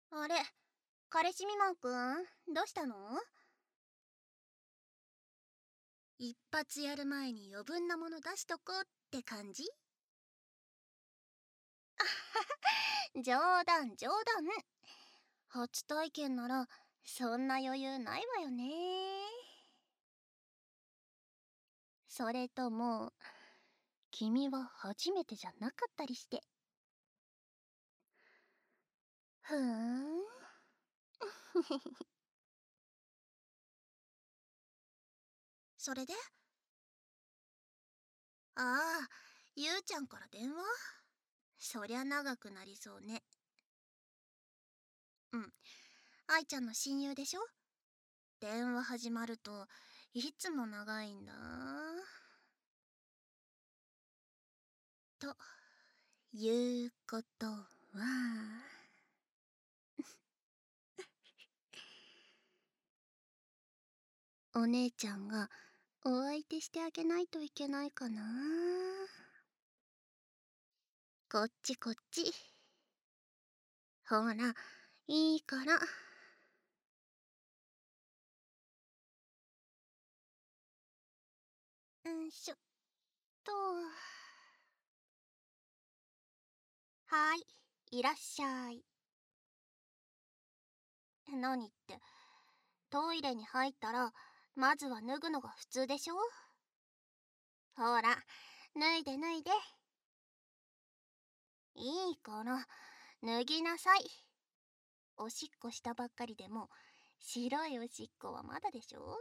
あれ、彼氏未満くん、どうしたの？一発やる前に余分なもの出しとこうって感じ？冗談冗談。初体験ならそんな余裕ないわよね。それとも君は初めてじゃなかったりして。ふーん。それで、ああ、ゆうちゃんから電話？そりゃ長くなりそうね。うん、愛ちゃんの親友でしょ。電話始まるといつも長いんだ。ということは、お姉ちゃんがお相手してあげないといけないかな。こっちこっち。ほら、いいから。んしょっと。はい、いらっしゃい。何って、トイレに入ったらまずは脱ぐのが普通でしょ。ほら、脱いで脱いで。いいから脱ぎなさい。おしっこしたばっかりでも白いおしっこはまだでしょ。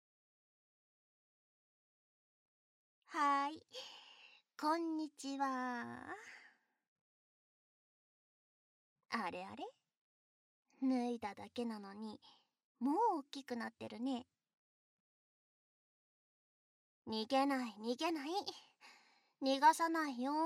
はーい、こんにちは。あれあれ、脱いだだけなのにもう大きくなってるね。逃げない逃げない、逃がさないよ。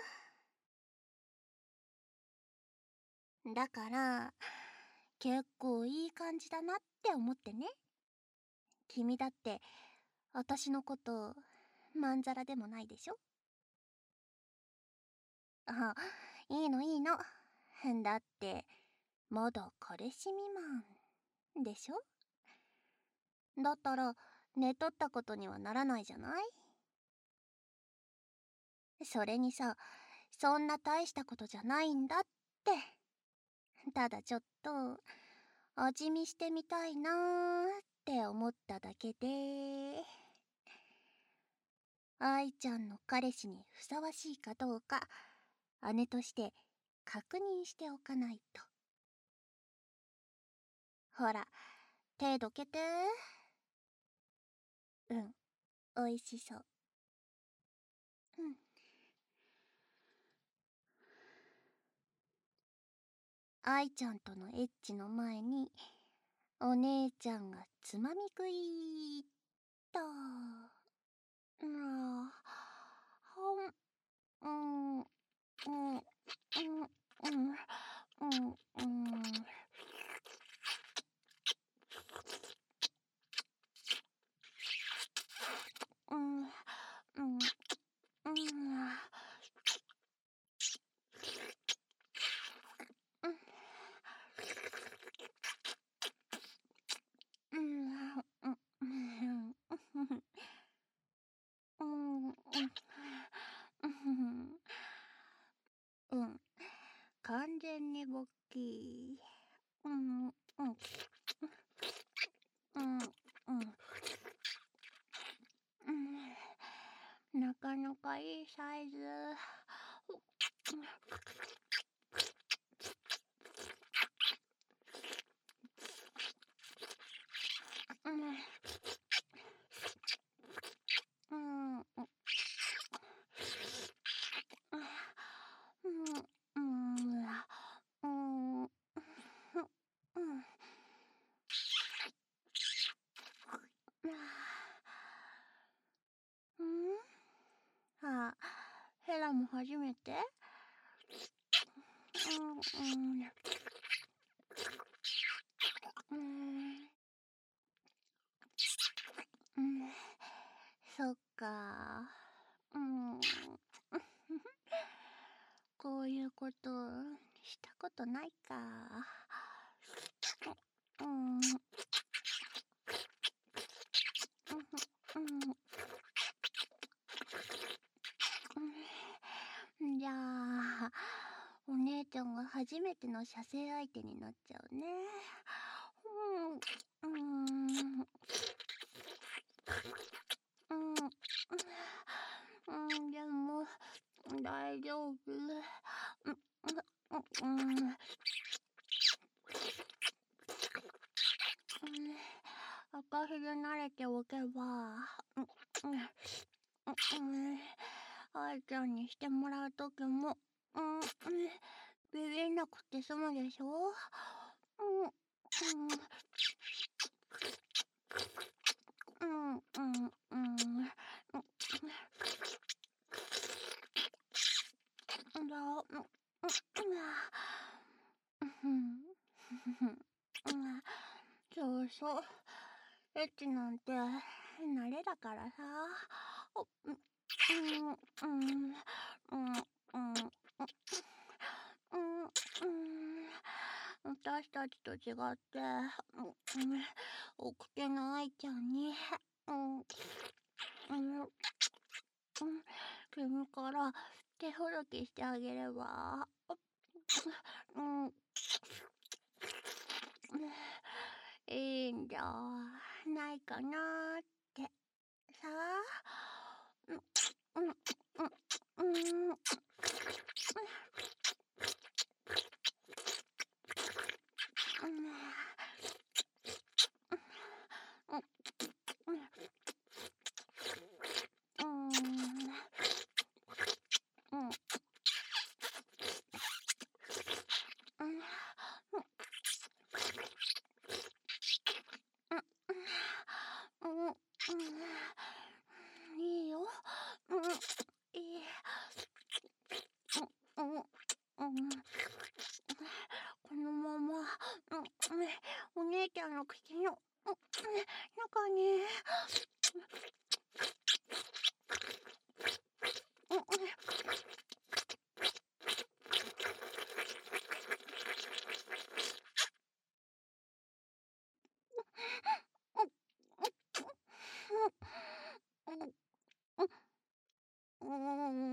だから結構いい感じだなって思ってね。君だって私のことまんざらでもないでしょ。あ、いいのいいの。だってまだ彼氏未満でしょ。だったら寝取ったことにはならないじゃない。それにさ、そんな大したことじゃないんだって。ただちょっと味見してみたいなーって思っただけで、愛ちゃんの彼氏にふさわしいかどうか姉として確認しておかないと。ほら、手どけて。うん、おいしそう。うん。愛ちゃんとのエッチの前にお姉ちゃんがつまみ食いっと。うん、ほん、うん、うん、うん、うん、うん、うん、うん、うん、うん、うん、うん、うん、完全にボッキー。うん、うん、うん、うん、うん、なかなかいいサイズ。うん、うん、うん、うん、うん、うん、うん、うん、あ、ヘラも初めて。うん、うん、うん、うん、そっか。うん、こういうことしたことないか。 うん、うん、うん。じゃあ、お姉ちゃんが初めての射精相手になっちゃうね。うん、うん、うん、うん、でも、大丈夫。うん、うん、うん、うん、赤ひげ慣れておけば、うん、うん、うん、愛ちゃんにしてもらうときも、うん、ビビんなくて済むでしょ。うん、うん、うん、うん、うん、うんだ、うん、そうそう。エッチなんて慣れだからさ。うん、うん、うん、うん、うん、うん、私たちと違って、奥手な愛ちゃんに、うん、うん、君から手ほどきしてあげれば、うん、いいんじゃないかなーってさあ。うん、うん、うん、うん、うん、うん、うん、うん、うん、いいよ。うん、いい。うん、うん、このまま、お姉ちゃんの口の、中に、うん、うん、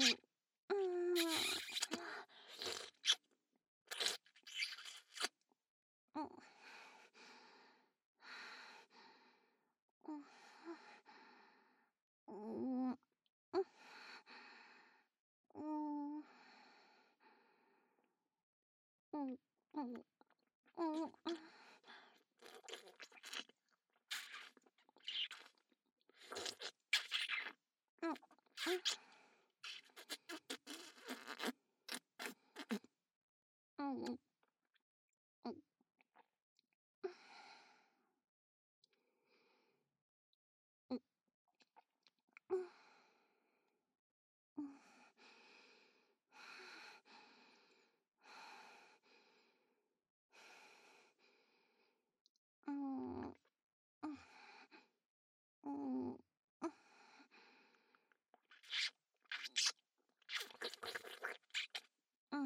うん、うん、うん、うん、うん、うん、うん、うん、うん、うん、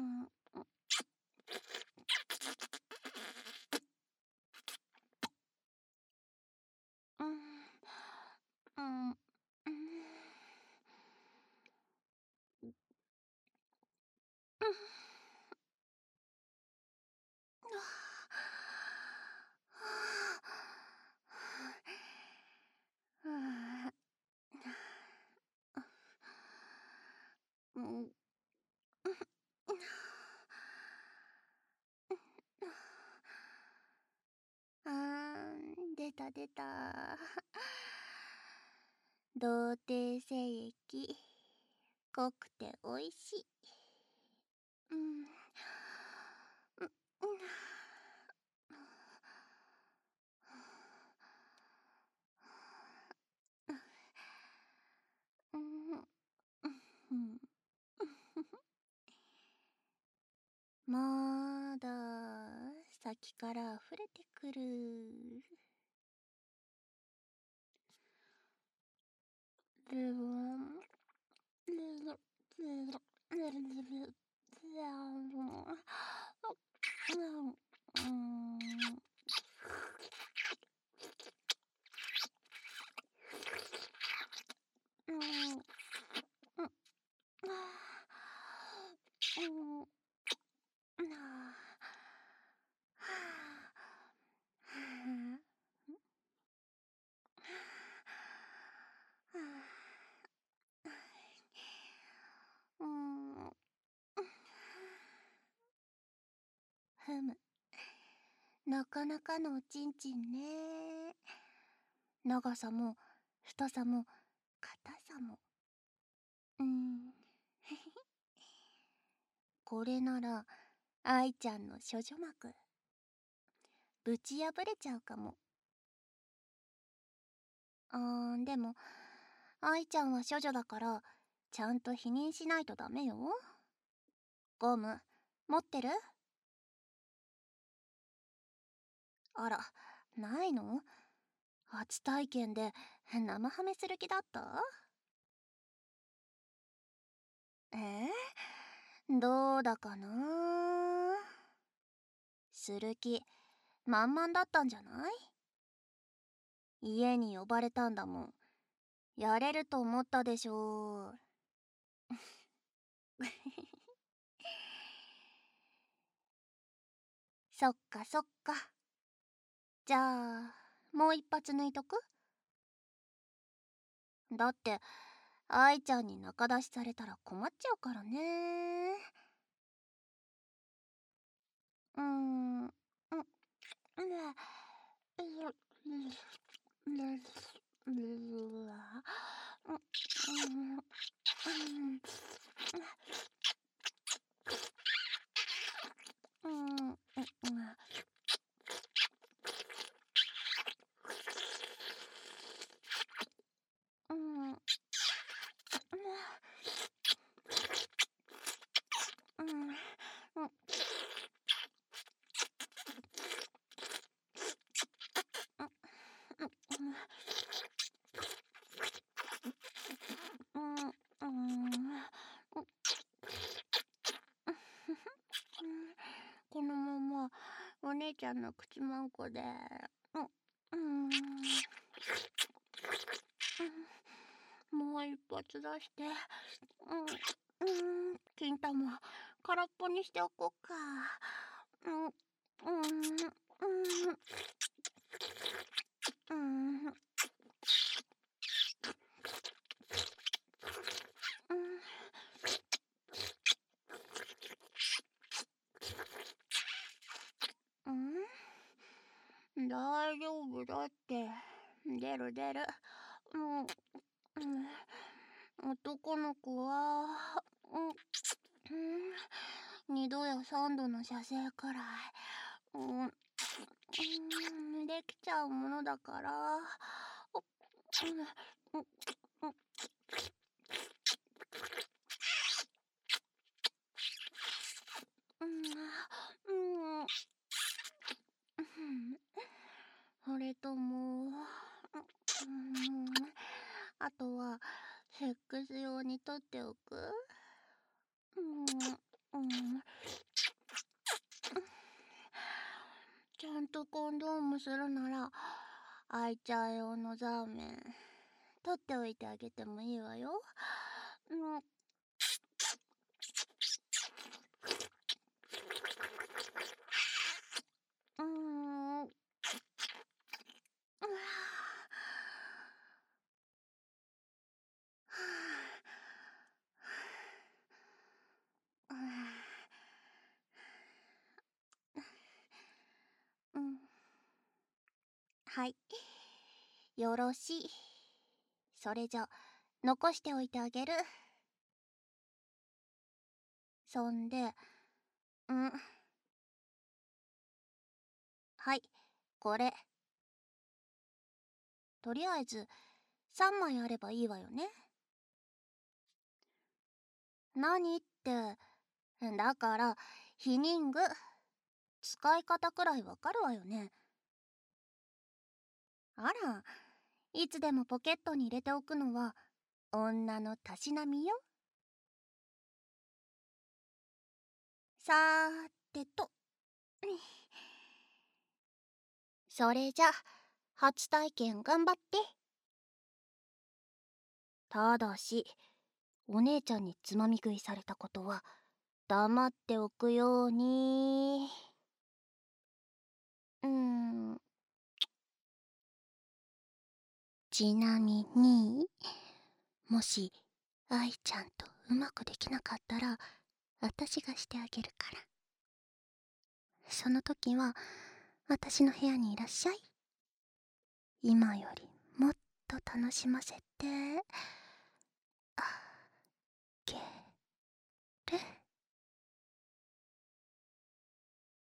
うん、うん、うん、うん、出た出た。童貞精液、濃くておいしい。うん、うん、うん、うん、まだ先から溢れてくる。でも、うん、 ふむ。なかなかのおちんちんね。長さも太さも硬さも。これなら愛ちゃんの処女膜ぶち破れちゃうかも。でも愛ちゃんは処女だからちゃんと否認しないとダメよ。ゴム持ってる？あら、ないの？初体験で生ハメする気だった？どうだかな。する気満々だったんじゃない？家に呼ばれたんだもん。やれると思ったでしょう。そっかそっか。じゃあもう一発抜いとく？だって愛ちゃんに仲出しされたら困っちゃうからね。うーん、うん、このままお姉ちゃんの口まんこで、もう一発出して、金玉空っぽにしておこうか。大丈夫だって。出る出る。男の子は、2度や3度の射精くらい、できちゃうものだから。それとも、あとはセックス用に取っておく？ちゃんとコンドームするなら愛ちゃん用のザーメン取っておいてあげてもいいわよ。はい、よろしい。それじゃ残しておいてあげる。そんで、はい、これ。とりあえず3枚あればいいわよね。何って、だから避妊具使い方くらいわかるわよね。あら、いつでもポケットに入れておくのは女のたしなみよ。さーてと、それじゃ初体験頑張って。ただしお姉ちゃんにつまみ食いされたことは黙っておくように。ちなみにもし愛ちゃんとうまくできなかったら私がしてあげるから。 その時は私の部屋にいらっしゃい。今よりもっと楽しませて。